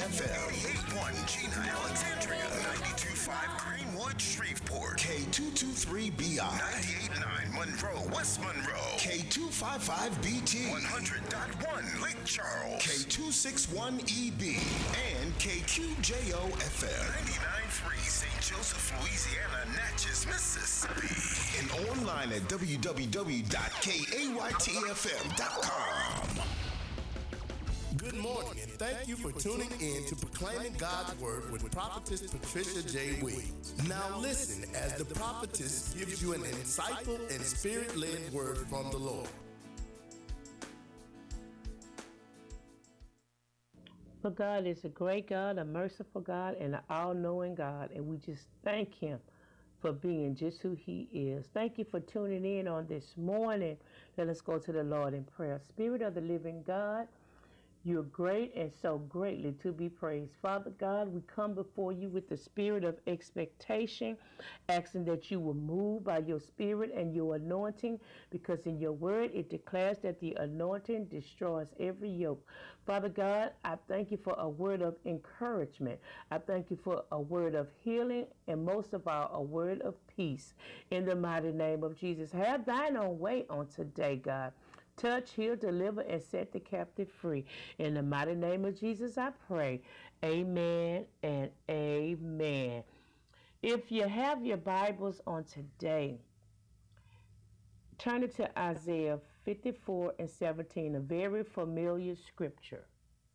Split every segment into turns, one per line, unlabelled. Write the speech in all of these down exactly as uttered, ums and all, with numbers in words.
F M.
eighty-eight point one Gina, Alexandria. ninety-two point five Greenwood, Shreveport.
K two two three B I.
ninety-eight point nine Monroe, West Monroe.
K two five five B T.
one hundred point one Lake Charles.
K two six one E B. And K Q J O F M.
ninety-nine point three Saint Joseph, Louisiana, Natchez, Mississippi.
And online at w w w dot k a y t f m dot com.
Good morning, and thank you for tuning in to Proclaiming God's Word with Prophetess Patricia J. Williams. Now listen as the prophetess gives you an insightful and spirit-led word from the Lord.
For God is a great God, a merciful God, and an all-knowing God, and we just thank Him for being just who He is. Thank you for tuning in on this morning. Let us go to the Lord in prayer. Spirit of the living God, you're great and so greatly to be praised. Father God, we come before you with the spirit of expectation, asking that you will move by your spirit and your anointing, because in your word it declares that the anointing destroys every yoke. Father God, I thank you for a word of encouragement. I thank you for a word of healing, and most of all, a word of peace. In the mighty name of Jesus, have thine own way on today, God. Touch, heal, deliver, and set the captive free. In the mighty name of Jesus, I pray. Amen and amen. If you have your Bibles on today, turn it to Isaiah fifty-four and seventeen, a very familiar scripture.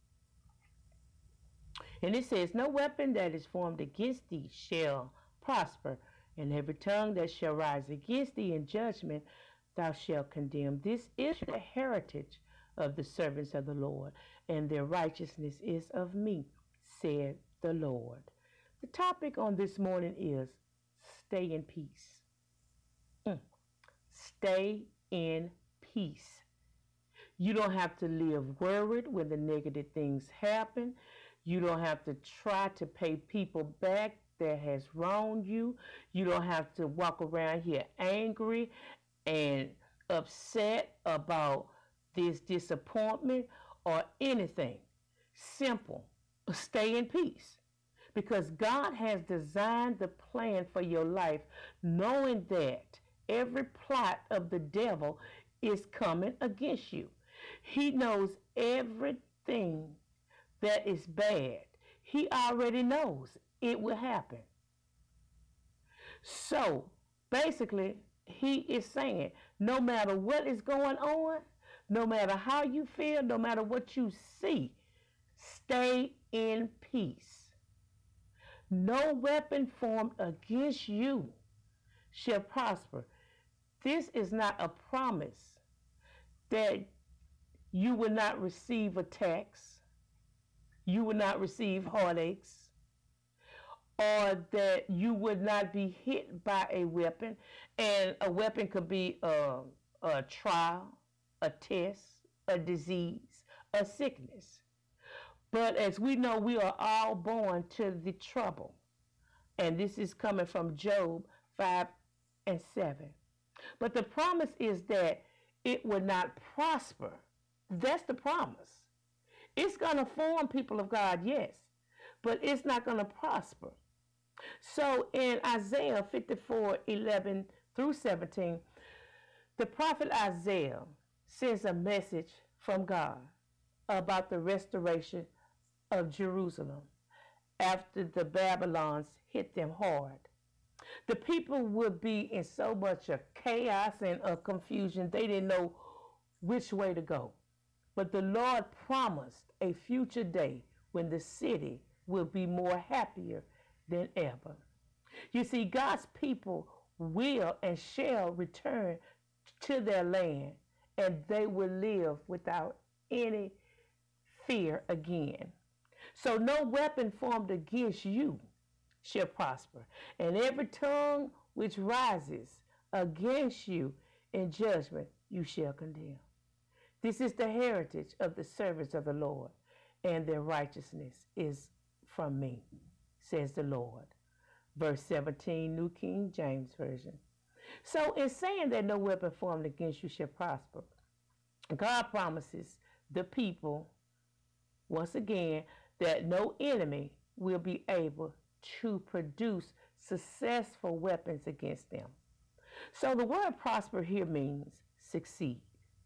And it says, no weapon that is formed against thee shall prosper, and every tongue that shall rise against thee in judgment thou shalt condemn. This is the heritage of the servants of the Lord, and their righteousness is of me, said the Lord. The topic on this morning is stay in peace. Mm. Stay in peace. You don't have to live worried when the negative things happen. You don't have to try to pay people back that has wronged you. You don't have to walk around here angry and upset about this disappointment or anything. Simple. Stay in peace. Because God has designed the plan for your life, knowing that every plot of the devil is coming against you. He knows everything that is bad. He already knows it will happen. So basically, he is saying, no matter what is going on, no matter how you feel, no matter what you see, stay in peace. No weapon formed against you shall prosper. This is not a promise that you will not receive attacks, you will not receive heartaches, or that you would not be hit by a weapon. And a weapon could be a, a trial, a test, a disease, a sickness. But as we know, we are all born to the trouble. And this is coming from Job five and seven. But the promise is that it will not prosper. That's the promise. It's going to form, people of God, yes, but it's not going to prosper. So in Isaiah fifty-four, eleven through seventeen, the prophet Isaiah sends a message from God about the restoration of Jerusalem after the Babylons hit them hard. The people would be in so much of chaos and of confusion, they didn't know which way to go. But the Lord promised a future day when the city will be more happier than ever. You see, God's people will and shall return to their land, and they will live without any fear again. So no weapon formed against you shall prosper, and every tongue which rises against you in judgment you shall condemn. This is the heritage of the servants of the Lord, and their righteousness is from me, says the Lord. Verse seventeen, New King James Version. So in saying that no weapon formed against you shall prosper, God promises the people, once again, that no enemy will be able to produce successful weapons against them. So the word prosper here means succeed.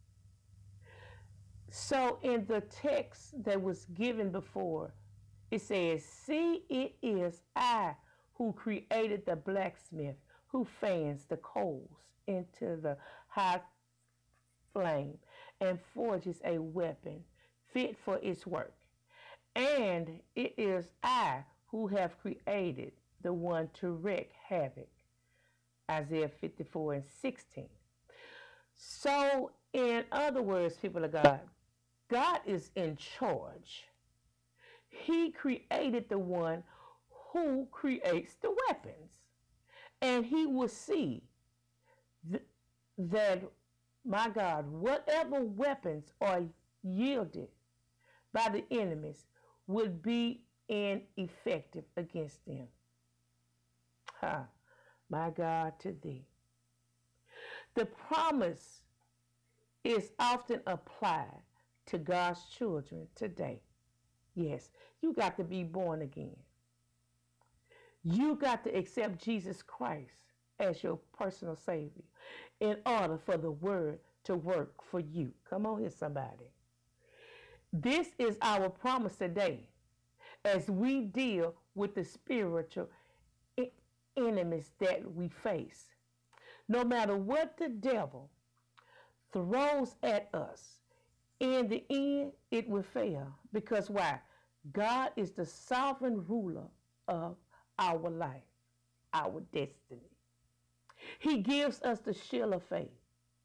So in the text that was given before, it says, see, it is I who created the blacksmith who fans the coals into the high flame and forges a weapon fit for its work. And it is I who have created the one to wreak havoc. Isaiah fifty-four and sixteen. So, in other words, people of God, God is in charge. He created the one who creates the weapons. And he will see th- that, my God, whatever weapons are yielded by the enemies would be ineffective against them. Ha, my God, to thee. The promise is often applied to God's children today. Yes, you got to be born again. You got to accept Jesus Christ as your personal Savior in order for the word to work for you. Come on here, somebody. This is our promise today as we deal with the spiritual enemies that we face. No matter what the devil throws at us, in the end, it will fail. Because why? God is the sovereign ruler of our life, our destiny. He gives us the shield of faith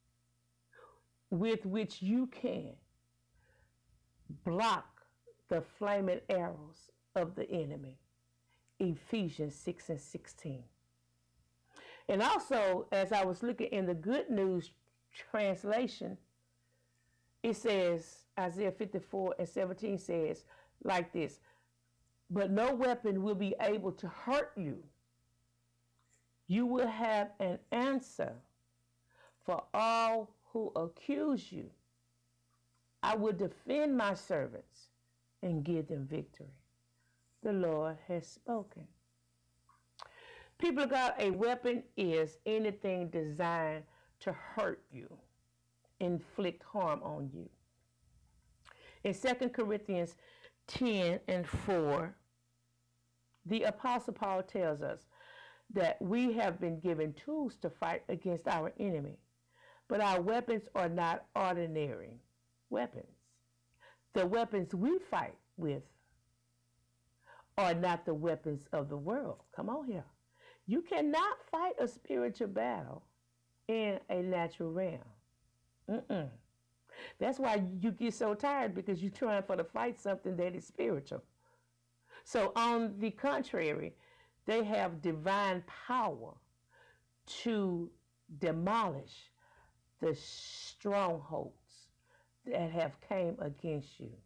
with which you can block the flaming arrows of the enemy. Ephesians six and sixteen. And also, as I was looking in the Good News translation, it says, Isaiah fifty-four and seventeen says like this, but no weapon will be able to hurt you. You will have an answer for all who accuse you. I will defend my servants and give them victory. The Lord has spoken. People of God, a weapon is anything designed to hurt you, inflict harm on you. In Second Corinthians ten and four, the Apostle Paul tells us that we have been given tools to fight against our enemy, but our weapons are not ordinary weapons. The weapons we fight with are not the weapons of the world. Come on here. You cannot fight a spiritual battle in a natural realm. Mm-mm. That's why you get so tired, because you're trying for to fight something that is spiritual. So on the contrary, they have divine power to demolish the strongholds that have came against you.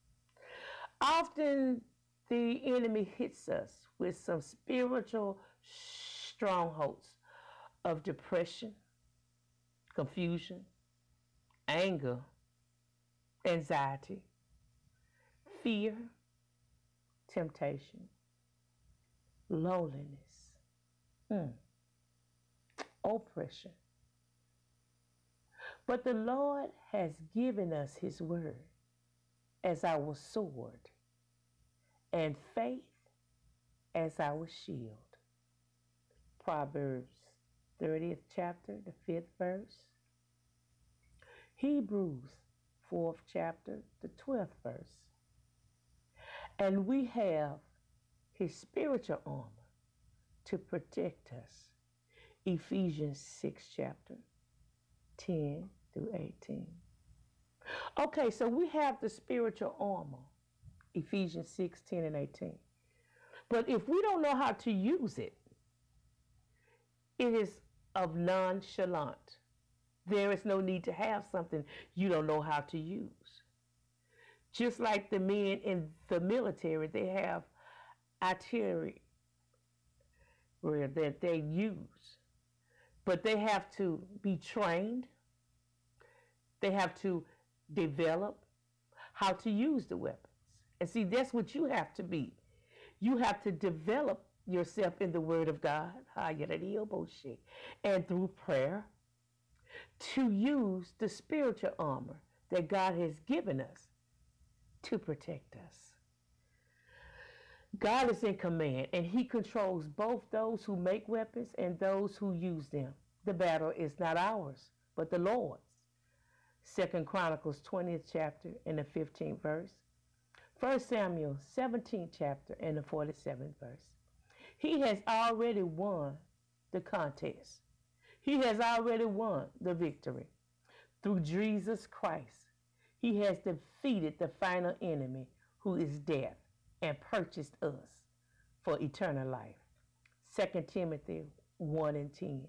Often the enemy hits us with some spiritual strongholds of depression, confusion, anger, anxiety, fear, temptation, loneliness, mm, oppression. But the Lord has given us his word as our sword and faith as our shield. Proverbs thirtieth chapter, the fifth verse. Hebrews fourth chapter, the twelfth verse. And we have his spiritual armor to protect us. Ephesians six chapter, ten through eighteen. Okay, so we have the spiritual armor, Ephesians six, ten, and eighteen. But if we don't know how to use it, it is of nonchalant. There is no need to have something you don't know how to use. Just like the men in the military, they have artillery that they use. But they have to be trained. They have to develop how to use the weapons. And see, that's what you have to be. You have to develop yourself in the Word of God, and through prayer to use the spiritual armor that God has given us to protect us. God is in command, and he controls both those who make weapons and those who use them. The battle is not ours, but the Lord's. Second Chronicles twentieth chapter and the fifteenth verse. First Samuel seventeenth chapter and the forty-seventh verse. He has already won the contest. He has already won the victory. Through Jesus Christ, he has defeated the final enemy, who is death, and purchased us for eternal life. Second Timothy one and ten.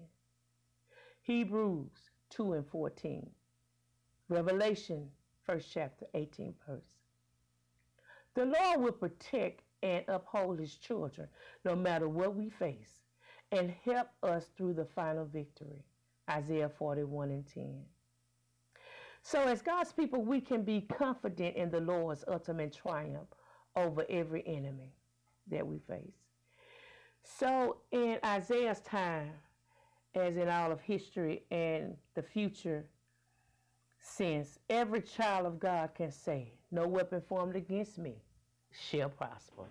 Hebrews two and fourteen. Revelation first chapter eighteenth verse. The Lord will protect and uphold his children no matter what we face, and help us through the final victory. Isaiah forty-one and ten. So as God's people, we can be confident in the Lord's ultimate triumph over every enemy that we face. So in Isaiah's time, as in all of history and the future since, every child of God can say, no weapon formed against me shall prosper.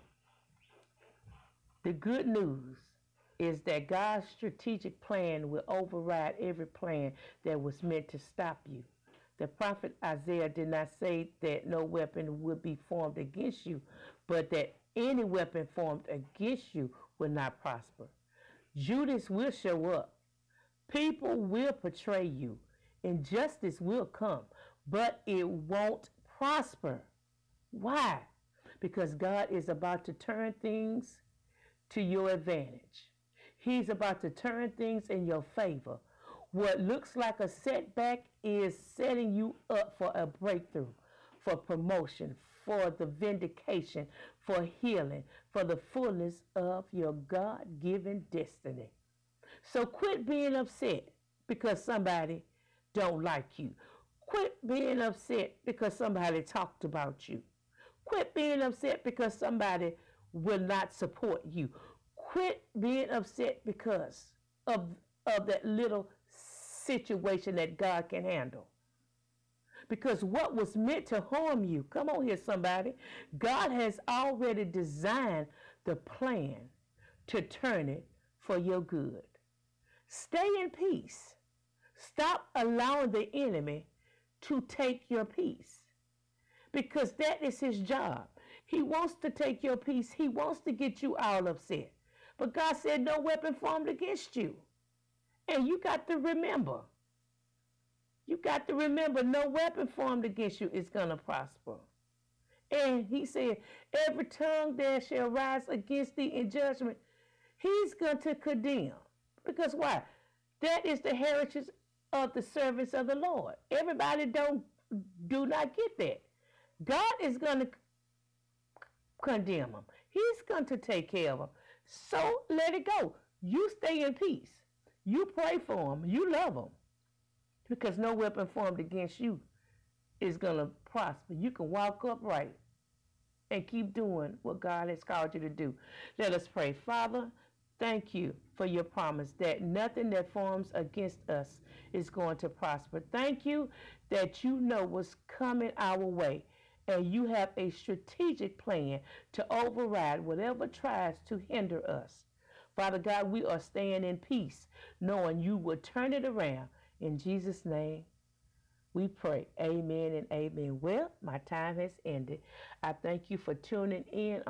The good news is that God's strategic plan will override every plan that was meant to stop you. The prophet Isaiah did not say that no weapon would be formed against you, but that any weapon formed against you will not prosper. Judas will show up. People will betray you. Injustice will come, but it won't prosper. Why? Because God is about to turn things to your advantage. He's about to turn things in your favor. What looks like a setback is setting you up for a breakthrough, for promotion, for the vindication, for healing, for the fullness of your God-given destiny. So quit being upset because somebody don't like you. Quit being upset because somebody talked about you. Quit being upset because somebody will not support you. Quit being upset because of, of that little situation that God can handle. Because what was meant to harm you, come on here somebody, God has already designed the plan to turn it for your good. Stay in peace. Stop allowing the enemy to take your peace, because that is his job. He wants to take your peace. He wants to get you all upset. But God said no weapon formed against you. And you got to remember, you got to remember no weapon formed against you is going to prosper. And he said, every tongue that shall rise against thee in judgment, he's going to condemn. Because why? That is the heritage of the servants of the Lord. Everybody don't do not get that. God is going to condemn them. He's going to take care of them. So let it go. You stay in peace. You pray for them. You love them. Because no weapon formed against you is going to prosper. You can walk upright and keep doing what God has called you to do. Let us pray. Father, thank you for your promise that nothing that forms against us is going to prosper. Thank you that you know what's coming our way, and you have a strategic plan to override whatever tries to hinder us. Father God, we are staying in peace, knowing you will turn it around. In Jesus' name, we pray. Amen and amen. Well, my time has ended. I thank you for tuning in